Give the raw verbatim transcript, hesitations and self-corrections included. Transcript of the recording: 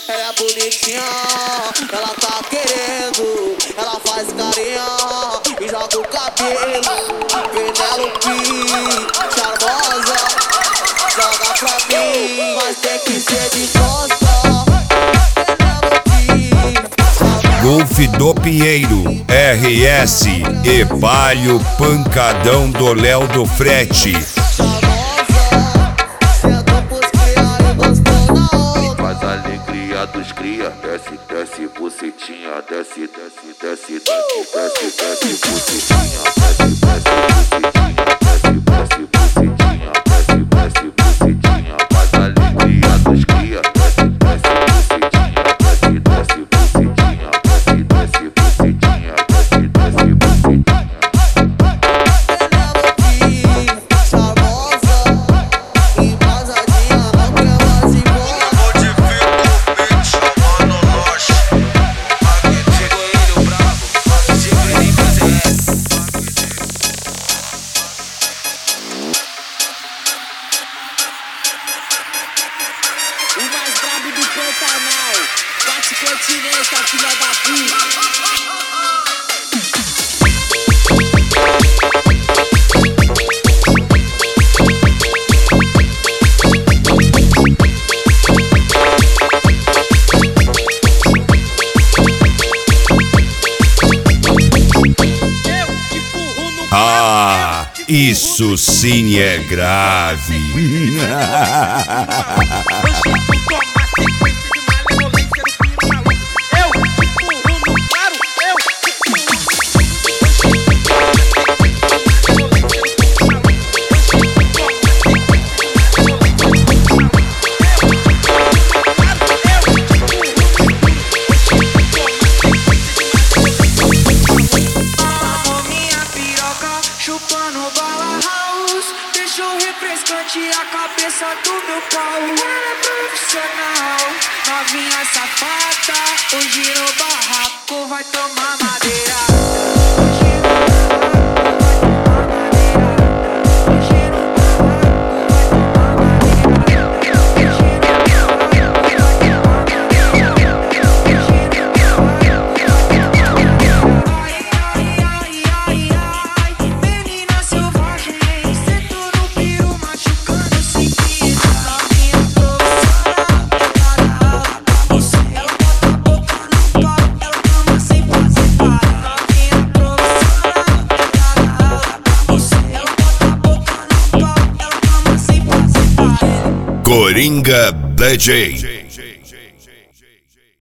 ela é bonitinha, ela tá querendo, ela faz carinha e joga o cabelo. Penelope, charmosa, joga pra mim, mas tem que ser de costa. Golf do Pinheiro, R S e Palio Pancadão do Léo do Frete. Faz a alegria dos cria, desce, desce, bucetinha, desce, desce, desce, desce, desce, desce, bucetinha, desce, desce, bucetinha, desce, desce, bucetinha, desce, desce, bucetinha. Faz a alegria dos cria, desce, desce, bucetinha, desce, desce, bucetinha, desce, desce, bucetinha, desce, desce, bucetinha. O mais brabo do Pantanal, bate continência, filha da puta. Ah, isso sim é grave. Chupando bala house, deixou refrescante a cabeça do meu pau. Ela é profissional, novinha safada. Hoje no barraco vai tomar madeira. Coringa D J.